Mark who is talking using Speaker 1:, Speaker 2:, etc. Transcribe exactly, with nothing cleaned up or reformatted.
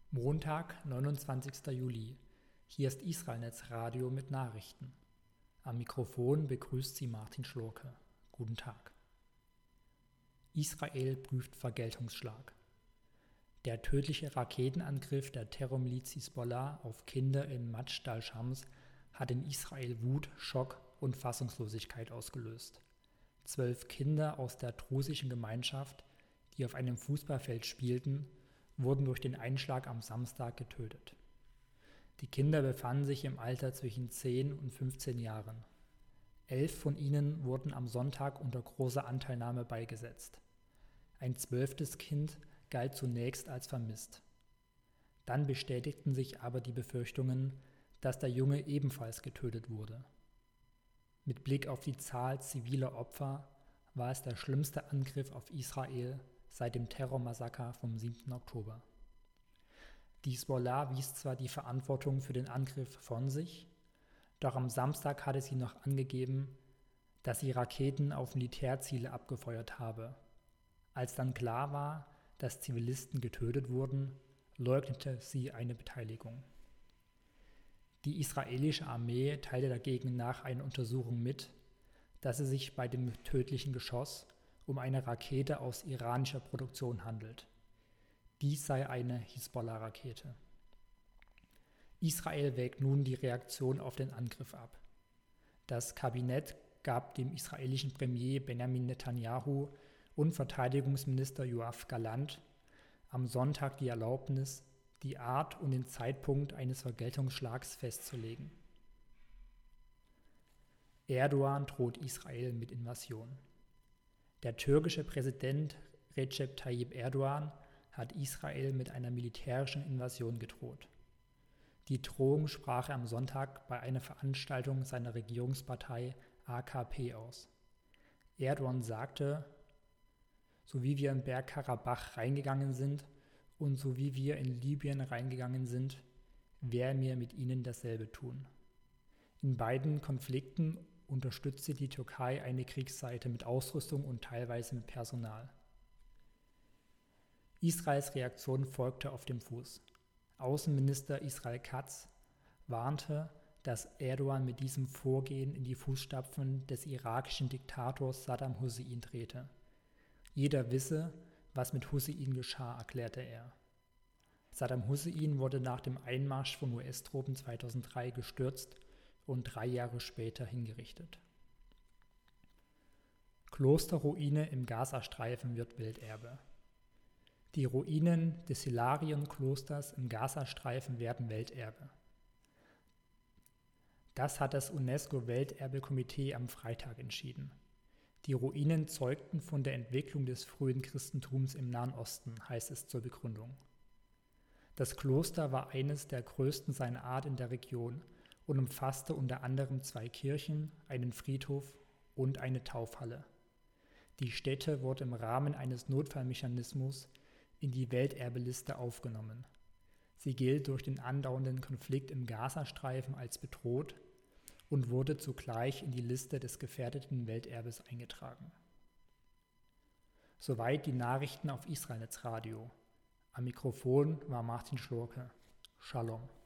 Speaker 1: Montag, neunundzwanzigster Juli. Hier ist Israelnetz Radio mit Nachrichten. Am Mikrofon begrüßt Sie Martin Schlurke. Guten Tag. Israel prüft Vergeltungsschlag. Der tödliche Raketenangriff der Terrormiliz Hisbollah auf Kinder in Majda al-Shams hat in Israel Wut, Schock und Fassungslosigkeit ausgelöst. Zwölf Kinder aus der drusischen Gemeinschaft, die auf einem Fußballfeld spielten, wurden durch den Einschlag am Samstag getötet. Die Kinder befanden sich im Alter zwischen zehn und fünfzehn Jahren. Elf von ihnen wurden am Sonntag unter großer Anteilnahme beigesetzt. Ein zwölftes Kind galt zunächst als vermisst. Dann bestätigten sich aber die Befürchtungen, dass der Junge ebenfalls getötet wurde. Mit Blick auf die Zahl ziviler Opfer war es der schlimmste Angriff auf Israel seit dem Terrormassaker vom siebten Oktober. Die Hisbollah wies zwar die Verantwortung für den Angriff von sich, doch am Samstag hatte sie noch angegeben, dass sie Raketen auf Militärziele abgefeuert habe. Als dann klar war, dass Zivilisten getötet wurden, leugnete sie eine Beteiligung. Die israelische Armee teilte dagegen nach einer Untersuchung mit, dass es sich bei dem tödlichen Geschoss um eine Rakete aus iranischer Produktion handelt. Dies sei eine Hisbollah-Rakete. Israel wägt nun die Reaktion auf den Angriff ab. Das Kabinett gab dem israelischen Premier Benjamin Netanyahu und Verteidigungsminister Yoav Gallant am Sonntag die Erlaubnis, die Art und den Zeitpunkt eines Vergeltungsschlags festzulegen. Erdogan droht Israel mit Invasion. Der türkische Präsident Recep Tayyip Erdogan hat Israel mit einer militärischen Invasion gedroht. Die Drohung sprach er am Sonntag bei einer Veranstaltung seiner Regierungspartei A K P aus. Erdogan sagte: So wie wir in Bergkarabach reingegangen sind und so wie wir in Libyen reingegangen sind, werden wir mit ihnen dasselbe tun. In beiden Konflikten unterstützte die Türkei eine Kriegsseite mit Ausrüstung und teilweise mit Personal. Israels Reaktion folgte auf dem Fuß. Außenminister Israel Katz warnte, dass Erdogan mit diesem Vorgehen in die Fußstapfen des irakischen Diktators Saddam Hussein trete. Jeder wisse, was mit Hussein geschah, erklärte er. Saddam Hussein wurde nach dem Einmarsch von U S-Truppen zweitausenddrei gestürzt und drei Jahre später hingerichtet. Klosterruine im Gazastreifen wird Welterbe. Die Ruinen des Hilarion-Klosters im Gazastreifen werden Welterbe. Das hat das UNESCO-Welterbekomitee am Freitag entschieden. Die Ruinen zeugten von der Entwicklung des frühen Christentums im Nahen Osten, heißt es zur Begründung. Das Kloster war eines der größten seiner Art in der Region und umfasste unter anderem zwei Kirchen, einen Friedhof und eine Taufhalle. Die Stätte wurde im Rahmen eines Notfallmechanismus in die Welterbeliste aufgenommen. Sie gilt durch den andauernden Konflikt im Gazastreifen als bedroht und wurde zugleich in die Liste des gefährdeten Welterbes eingetragen. Soweit die Nachrichten auf Israelnetz Radio. Am Mikrofon war Martin Schlurke. Shalom.